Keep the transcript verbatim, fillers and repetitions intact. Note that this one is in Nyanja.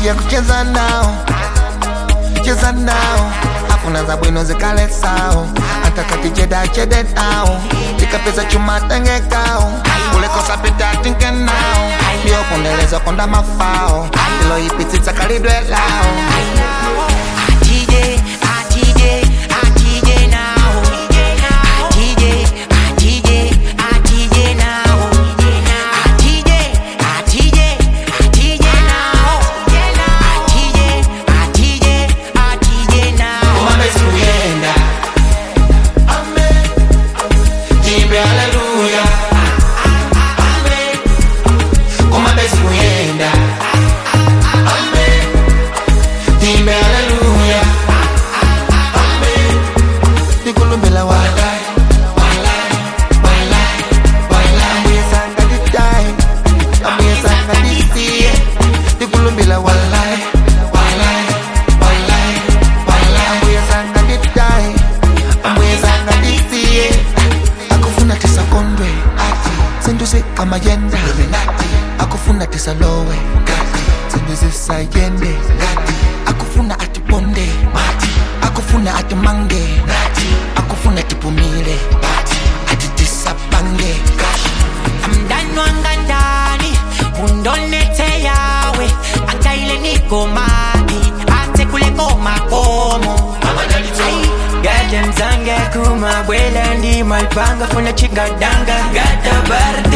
ya kucheza nao, cheza nao. Hakuna za bwino zikale sao, ataka ticheda chede nao, tikapeza chuma tenge kao, ule kosa pita tinke nao, bio pondeleza konda mafao, ilo ipitita kalidwe lao. Mayenda akufuna tisalowe senduze sayende akufuna atiponde akufuna atimange akufuna tipumile atitisapange amdano angandani undonete yawe angaile niko mati ate kule koma komo gaja mzanga kuma bwela ndi malpanga funa chigadanga gata bar